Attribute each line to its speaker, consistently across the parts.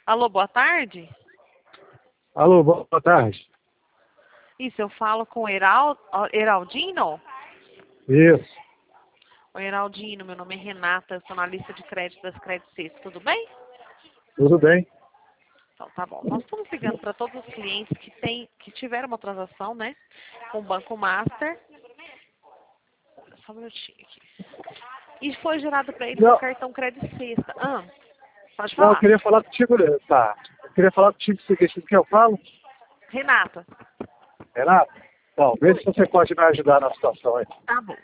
Speaker 1: Alô, boa tarde.
Speaker 2: Alô, boa tarde.
Speaker 1: Isso, eu falo com o Heraldino?
Speaker 2: Isso,
Speaker 1: Oi, Heraldino, meu nome é Renata, eu sou na lista de crédito das Credit Suisse, tudo bem?
Speaker 2: tudo bem?
Speaker 1: Então, tá bom. Nós estamos ligando para todos os clientes que tiveram uma transação, né, com o Banco Master. Só um minutinho aqui. E foi gerado para eles um
Speaker 2: Não,
Speaker 1: cartão Credit Sexta. Pode
Speaker 2: não, eu
Speaker 1: falar.
Speaker 2: queria falar contigo, tá? Eu queria falar contigo o seguinte, do que eu falo,
Speaker 1: Renata.
Speaker 2: Renato. Então, vê se
Speaker 1: Oi.
Speaker 2: você pode me ajudar na situação aí.
Speaker 1: Tá bom.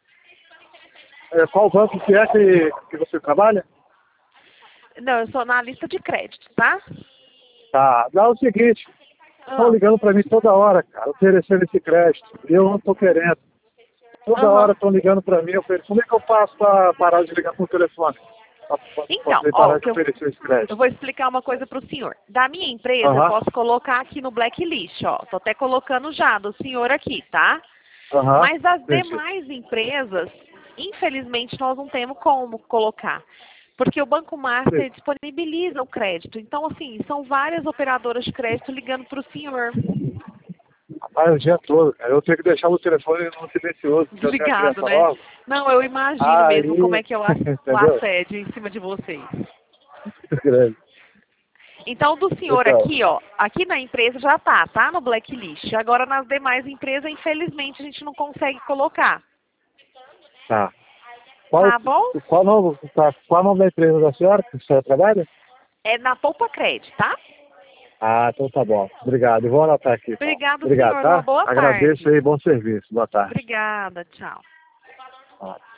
Speaker 2: Qual banco que é que você trabalha?
Speaker 1: Não, eu sou na lista de crédito, tá?
Speaker 2: Tá, dá o seguinte, estão
Speaker 1: Ah,
Speaker 2: ligando para mim toda hora, cara, oferecendo esse crédito. E eu não estou querendo. Toda hora
Speaker 1: aham.
Speaker 2: estão ligando para mim, como é que eu faço para parar de ligar com o telefone? Para
Speaker 1: Então,
Speaker 2: poder
Speaker 1: ó,
Speaker 2: parar de oferecer esse
Speaker 1: eu
Speaker 2: crédito.
Speaker 1: vou explicar uma coisa para o senhor. Da minha empresa, eu
Speaker 2: Aham,
Speaker 1: posso colocar aqui no blacklist, ó. Tô até colocando já do senhor aqui, tá?
Speaker 2: aham,
Speaker 1: Mas as
Speaker 2: entendi.
Speaker 1: demais empresas, infelizmente, nós não temos como colocar. Porque o Banco Master disponibiliza o crédito. Então, assim, são várias operadoras de crédito ligando para o senhor.
Speaker 2: Rapaz, o dia todo, cara. Eu tenho que deixar o telefone no silencioso, porque eu tenho a
Speaker 1: Desligado,
Speaker 2: criança
Speaker 1: né?
Speaker 2: nova.
Speaker 1: Não, eu imagino mesmo como
Speaker 2: Aí,
Speaker 1: é que é o
Speaker 2: entendeu?
Speaker 1: assédio em cima de vocês.
Speaker 2: Grande.
Speaker 1: Então, do senhor
Speaker 2: Então,
Speaker 1: aqui, ó, aqui na empresa já tá no blacklist. Agora, nas demais empresas, infelizmente, a gente não consegue colocar.
Speaker 2: tá. Qual,
Speaker 1: Tá bom?
Speaker 2: qual o nome da empresa da senhora que a senhora trabalha?
Speaker 1: É na Poupa Cred, tá?
Speaker 2: Ah, então tá bom. Obrigado. Eu vou anotar aqui, então.
Speaker 1: Obrigado,
Speaker 2: Obrigado,
Speaker 1: senhor. Uma
Speaker 2: tá?
Speaker 1: boa
Speaker 2: Agradeço
Speaker 1: tarde.
Speaker 2: aí, bom serviço. Boa tarde.
Speaker 1: Obrigada. Tchau.
Speaker 2: Ah.